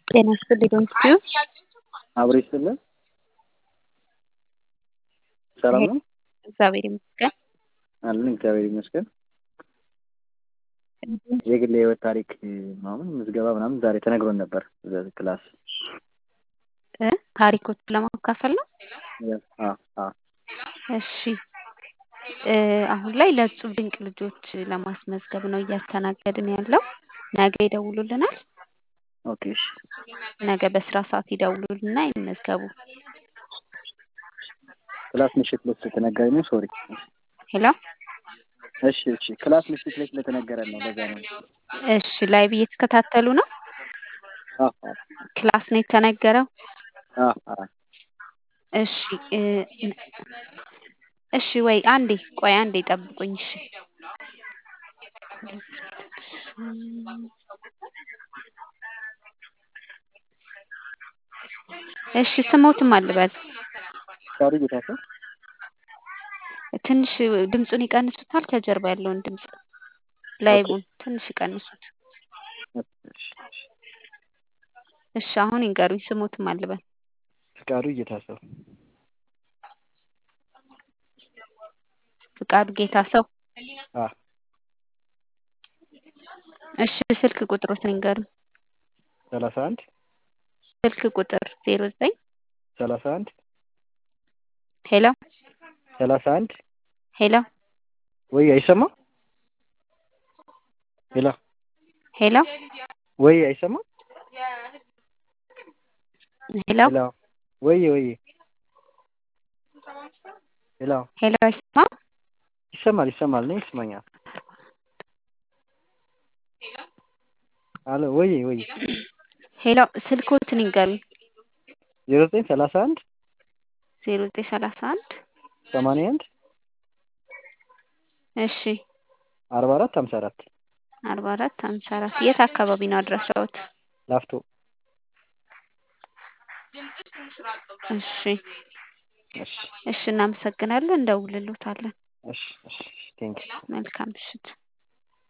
ጤና ይስጥልኝ ዶንኪዩ አብሮ ይስጥልን። ሰላም ነው? እግዚአብሔር ይመስገን። አለን እግዚአብሔር ይመስገን። የግል የህይወት ታሪክ ምናምን ምዝገባ ምናምን ዛሬ ተነግሮን ነበር ክላስ ታሪኮች ለማካፈል ነው። አ እሺ አሁን ላይ ለእጹብ ድንቅ ልጆች ለማስመዝገብ ነው እያስተናገድን ያለው። ነገ ይደውሉልናል። ኦኬ እሺ። ነገ በስራ ሰዓት ይደውሉልና ይመዝገቡ። ክላስ ምሽት ላይ ስለተነገረኝ ነው። ሶሪ። ሄሎ እሺ እሺ። ክላስ ምሽት ላይ ስለተነገረን ነው። ለዛ ነው። እሺ ላይቭ እየተከታተሉ ነው። አ ክላስ ነው የተነገረው። አ እሺ እሺ ወይ አንዴ ቆይ አንዴ ጠብቁኝ። እሺ እሺ ስሞትም አልበል ፍቃዱ ጌታቸው። ትንሽ ድምጹን ይቀንሱታል። ከጀርባ ያለውን ድምጽ ላይቡን ትንሽ ይቀንሱት። እሺ አሁን ይንገሩኝ። ስሞትም አልበል ፍቃዱ ጌታቸው። ፍቃዱ ጌታሰው። አ እሺ ስልክ ቁጥሩን ይንገሩኝ። 31 ስልክ ቁጥር 09 31 ሄሎ 31 ሄሎ ወይ አይሰማም? ሄሎ ሄሎ ወይ አይሰማም? ሄሎ ሄሎ ወይ ሄሎ ሄሎ አይሰማም? ይሰማል ነው ይሰማኛል። አሎ ወይ ሄሎ ስልኮትን ይንገሩኝ። 0931 0931 81 እሺ 44 54 44 54 የት አካባቢ ነው አድራሻዎት? ላፍቶ። እሺ እሺ እናመሰግናለን። እንደውልልዎታለን። እሺ ቴንክ ዩ። መልካም ምሽት።